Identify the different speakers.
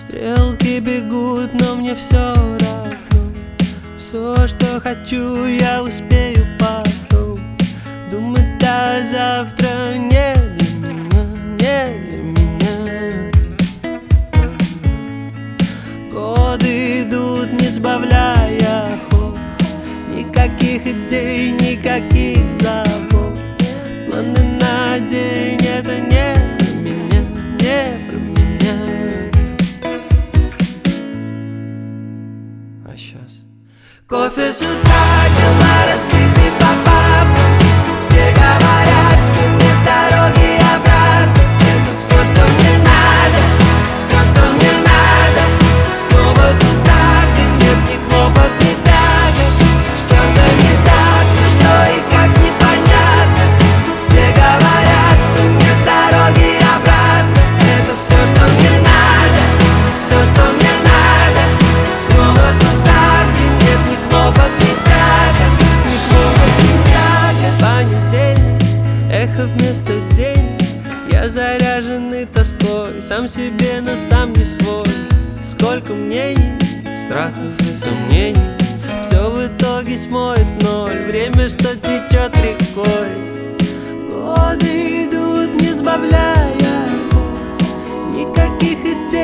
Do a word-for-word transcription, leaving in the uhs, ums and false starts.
Speaker 1: Стрелки бегут, но мне все равно. Все, что хочу, я успею потом. Думать до завтра не для меня, не для меня. Годы идут, не сбавляя ход. Никаких идей, никаких забот. Планы на день — это не про меня, не про меня. А сейчас кофе с утра, дела разбиты по папам. Все говорят, что нет дороги обратно. Это все, что мне надо, все, что мне надо. Снова туда, где нет ни хлопот, ни тягот. Что-то не так, но что и как непонятно. Все говорят, что нет дороги обратно. Это все, что мне надо, все, что мне надо. Снова туда, где нет ни хлопот, ни тягот. Ни хлопот, ни тягот. Понедельник, эхо вместо денег. Я заряженный тоской, сам себе, но сам не свой. Сколько мнений, страхов и сомнений. Все в итоге смоет в ноль. Время, что течет рекой. Годы идут, не сбавляя ход. Никаких идей.